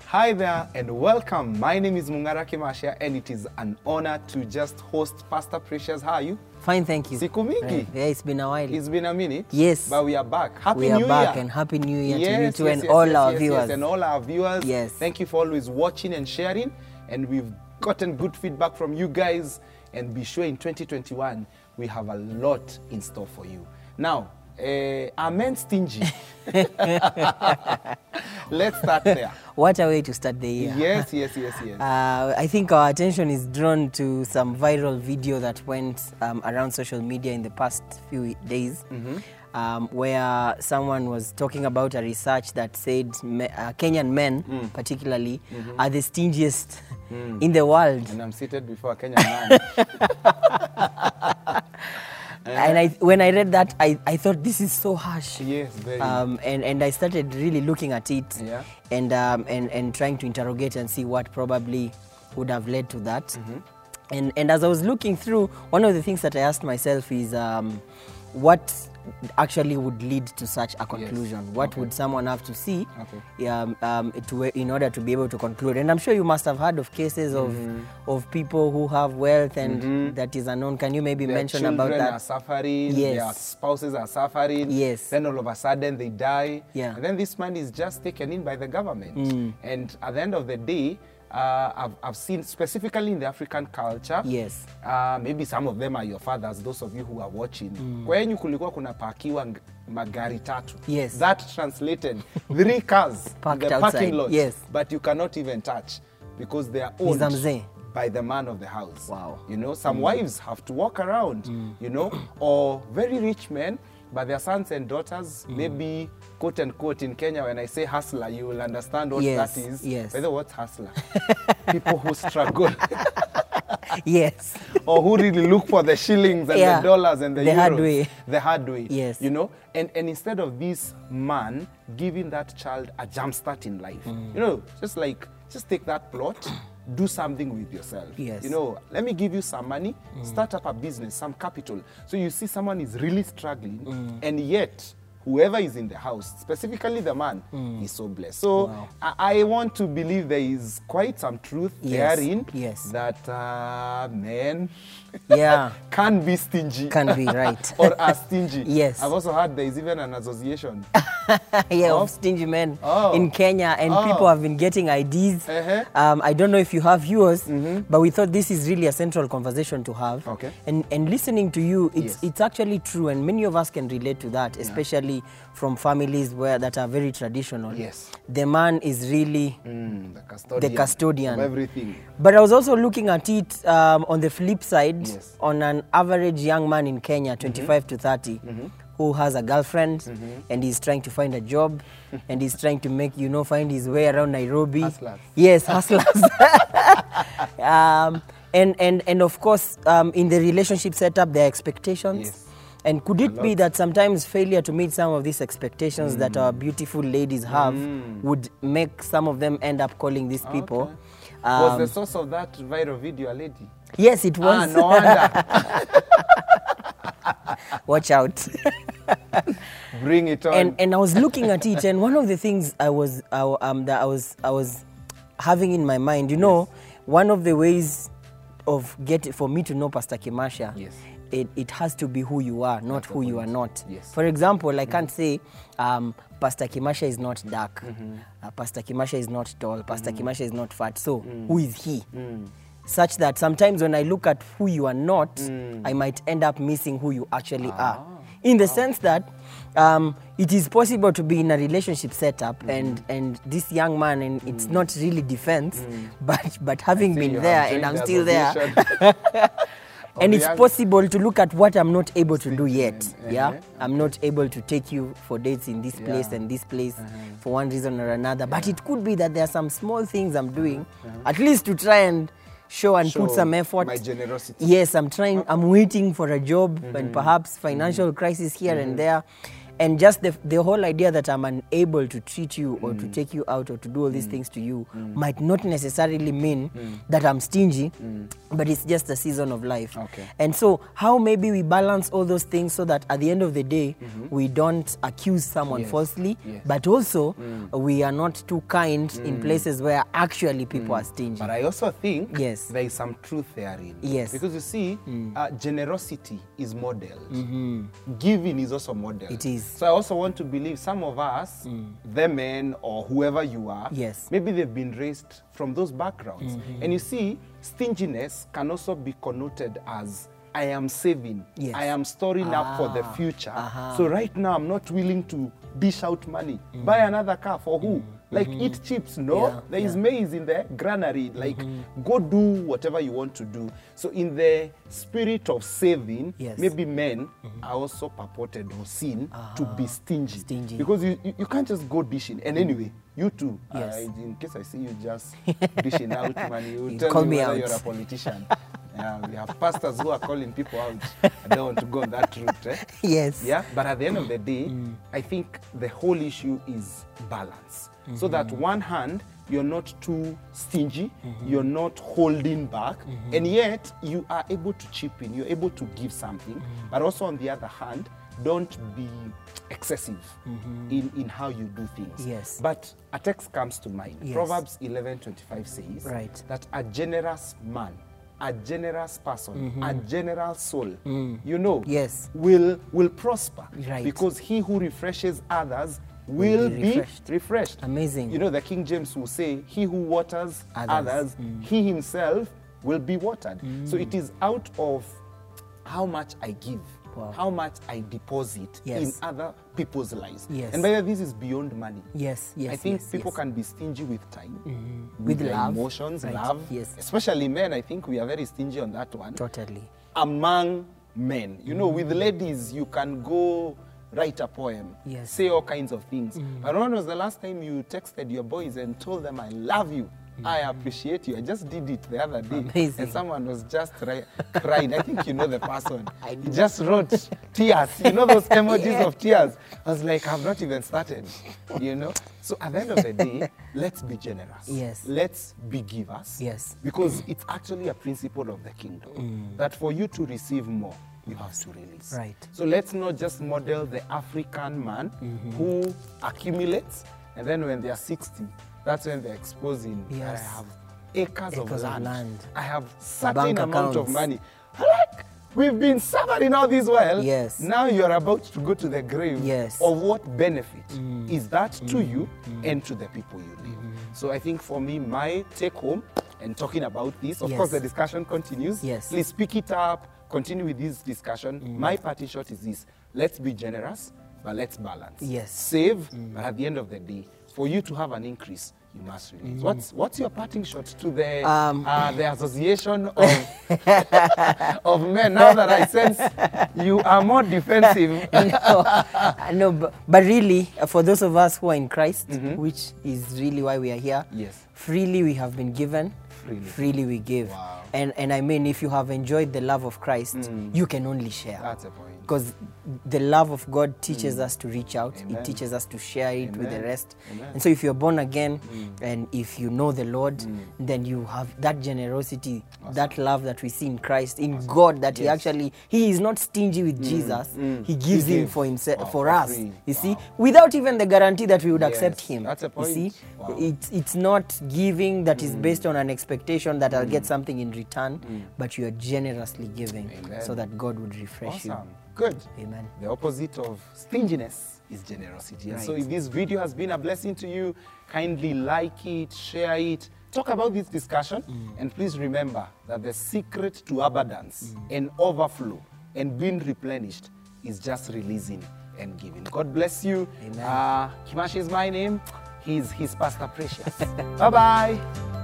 Hi there and welcome. My name is Mungara Kimasha and it is an honor to just host Pastor Precious. How are you? Fine, thank you. Siku mingi. Yeah, it's been a while. It's been a minute. Yes. But we are back. Happy New Year. We are back and Happy New Year to you too and all our viewers. Yes, and all our viewers. Yes. Thank you for always watching and sharing. And we've gotten good feedback from you guys. And be sure in 2021, we have a lot in store for you. Now, are men stingy? Let's start there. What a way to start the year. Yes. I think our attention is drawn to some viral video that went around social media in the past few days, where someone was talking about a research that said Kenyan men, particularly, are the stingiest in the world. And I'm seated before a Kenyan man. And when I read that, I thought this is so harsh. Yes, very. And I started really looking at it, and trying to interrogate and see what probably would have led to that. And as I was looking through, one of the things that I asked myself is what actually would lead to such a conclusion? Yes. What would someone have to see in order to be able to conclude? And I'm sure you must have heard of cases of people who have wealth and that is unknown. Can you maybe mention about that? Their children are suffering, their spouses are suffering, then all of a sudden they die, and then this man is just taken in by the government. And at the end of the day, I've seen specifically in the African culture, maybe some of them are your fathers, those of you who are watching, kwenyu kulikuwa kuna pakiwa magari tatu. That translated 3 cars in the parking lot, but you cannot even touch because they are owned by the man of the house. Wow. You know, some wives have to walk around, you know, or very rich men, but their sons and daughters, maybe, quote unquote, in Kenya, when I say hustler, you will understand what that is. By the way, what's hustler? People who struggle. Or who really look for the shillings and the dollars and the euros. Hard way. The hard way. You know, and instead of this man giving that child a jump start in life, you know, just take that plot, do something with yourself. You know, let me give you some money, start up a business, some capital. So you see someone is really struggling, and yet whoever is in the house, specifically the man, is so blessed. So I want to believe there is quite some truth therein that men can be stingy. Can be, right. Or are stingy. I've also heard there is even an association. Of stingy men in Kenya, and people have been getting IDs. I don't know if you have yours, but we thought this is really a central conversation to have. And listening to you, it's actually true, and many of us can relate to that, especially from families that are very traditional. The man is really the custodian of everything. But I was also looking at it on the flip side, on an average young man in Kenya, 25 to 30, who has a girlfriend and he's trying to find a job and he's trying to make, find his way around Nairobi. Hustlers. Yes, hustlers. And of course, in the relationship setup, there are expectations. And could it be that sometimes failure to meet some of these expectations that our beautiful ladies have would make some of them end up calling these people? Was the source of that viral video a lady? Yes, it was. No wonder. Watch out. Bring it on. And I was looking at it, and one of the things I was having in my mind, one of the ways of for me to know Pastor Kimasha, it has to be who you are, not who you are not. For example, I can't say Pastor Kimasha is not dark, Pastor Kimasha is not tall, Pastor Kimasha is not fat. So who is he? Such that sometimes when I look at who you are not, I might end up missing who you actually are. In the sense that it is possible to be in a relationship setup and this young man, and it's not really defense, but having been there and I'm still there. And it's possible to look at what I'm not able to do yet. I'm not able to take you for dates in this place and this place for one reason or another. But it could be that there are some small things I'm doing, at least to try and show put some effort. My generosity. Yes, I'm trying. I'm waiting for a job and perhaps financial crisis here and there. And just the whole idea that I'm unable to treat you or to take you out or to do all these things to you might not necessarily mean that I'm stingy, but it's just a season of life. Okay. And so how maybe we balance all those things so that at the end of the day, we don't accuse someone falsely, but also we are not too kind in places where actually people are stingy. But I also think there is some truth therein. Yes. Because you see, generosity is modeled. Giving is also modeled. It is. So I also want to believe some of us, the men or whoever you are, maybe they've been raised from those backgrounds. And you see, stinginess can also be connoted as I am saving, I am storing up for the future. So right now I'm not willing to dish out money. Buy another car for who? Like eat chips, no? There is maize in the granary. Like go do whatever you want to do. So in the spirit of saving, maybe men are also purported or seen to be stingy. Because you can't just go dishing. And anyway, you too, in case I see you just dishing out money, you tell me whether you're a politician. We have pastors who are calling people out. I don't want to go that route. Eh? Yes. Yeah. But at the end of the day, I think the whole issue is balance. So that one hand, you're not too stingy, you're not holding back, and yet you are able to chip in, you're able to give something. But also on the other hand, don't be excessive in how you do things. Yes. But a text comes to mind. Proverbs 11:25 says that a generous man, a generous person, a generous soul, you know, will prosper. Because he who refreshes others will be refreshed. Amazing. You know, the King James will say, he who waters others, he himself will be watered. So it is out of how much I give, how much I deposit in other people's lives. And by the way, this is beyond money. I think people can be stingy with time, with love, emotions, love. Especially men, I think we are very stingy on that one. Totally. Among men, you know, with ladies, you can go write a poem, say all kinds of things. But when was the last time you texted your boys and told them, I love you, I appreciate you? I just did it the other day. Amazing. And someone was just crying. I think you know the person. He just wrote tears. You know those emojis of tears? I was like, I've not even started, you know? So at the end of the day, let's be generous. Let's be givers. Because it's actually a principle of the kingdom, that for you to receive more, you have to release. So let's not just model the African man who accumulates, and then when they are 60, that's when they're exposing, I have acres of land. I have certain amount of money. Like, we've been suffering all this while. Now you're about to go to the grave. Of what benefit is that to you and to the people you live? So I think for me, my take home, and talking about this, of course the discussion continues. Please pick it up. Continue with this discussion. My parting shot is this: let's be generous, but let's balance. Save, but at the end of the day, for you to have an increase, you must release. What's your parting shot to the association of of men? Now that I sense you are more defensive. No, but really, for those of us who are in Christ, which is really why we are here, freely we have been given, freely we give. And I mean, if you have enjoyed the love of Christ, you can only share. That's a point. Because the love of God teaches us to reach out. It teaches us to share it with the rest. And so if you're born again and if you know the Lord, then you have that generosity, that love that we see in Christ, in God, that he is not stingy with Jesus. He gives him for himself, for us. You see, without even the guarantee that we would accept him. That's a point. You see, it's not giving that is based on an expectation that I'll get something in return, but you are generously giving so that God would refresh you. Good. Amen. The opposite of stinginess is generosity. And so if this video has been a blessing to you, kindly like it, share it, talk about this discussion, and please remember that the secret to abundance and overflow and being replenished is just releasing and giving. God bless you. Amen. Kimashi is my name. He's Pastor Precious. Bye-bye.